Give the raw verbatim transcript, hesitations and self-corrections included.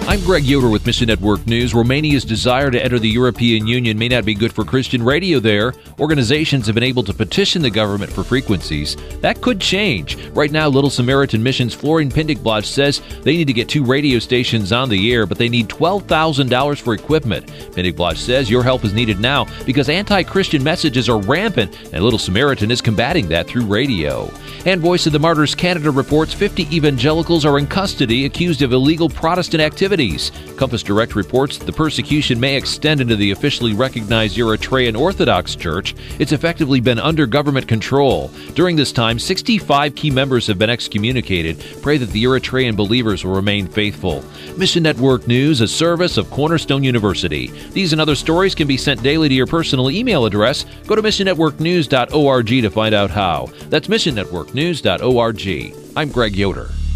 I'm Greg Yoder with Mission Network News. Romania's desire to enter the European Union may not be good for Christian radio there. Organizations have been able to petition the government for frequencies. That could change. Right now, Little Samaritan Mission's Florian Pindigblatt says they need to get two radio stations on the air, but they need twelve thousand dollars for equipment. Pindigblatt says your help is needed now because anti-Christian messages are rampant, and Little Samaritan is combating that through radio. And Voice of the Martyrs Canada reports fifty evangelicals are in custody accused of illegal Protestant activities. Compass Direct reports the persecution may extend into the officially recognized Eritrean Orthodox Church. It's effectively been under government control. During this time, sixty-five key members have been excommunicated. Pray that the Eritrean believers will remain faithful. Mission Network News, a service of Cornerstone University. These and other stories can be sent daily to your personal email address. Go to mission network news dot org to find out how. That's mission network news dot org. I'm Greg Yoder.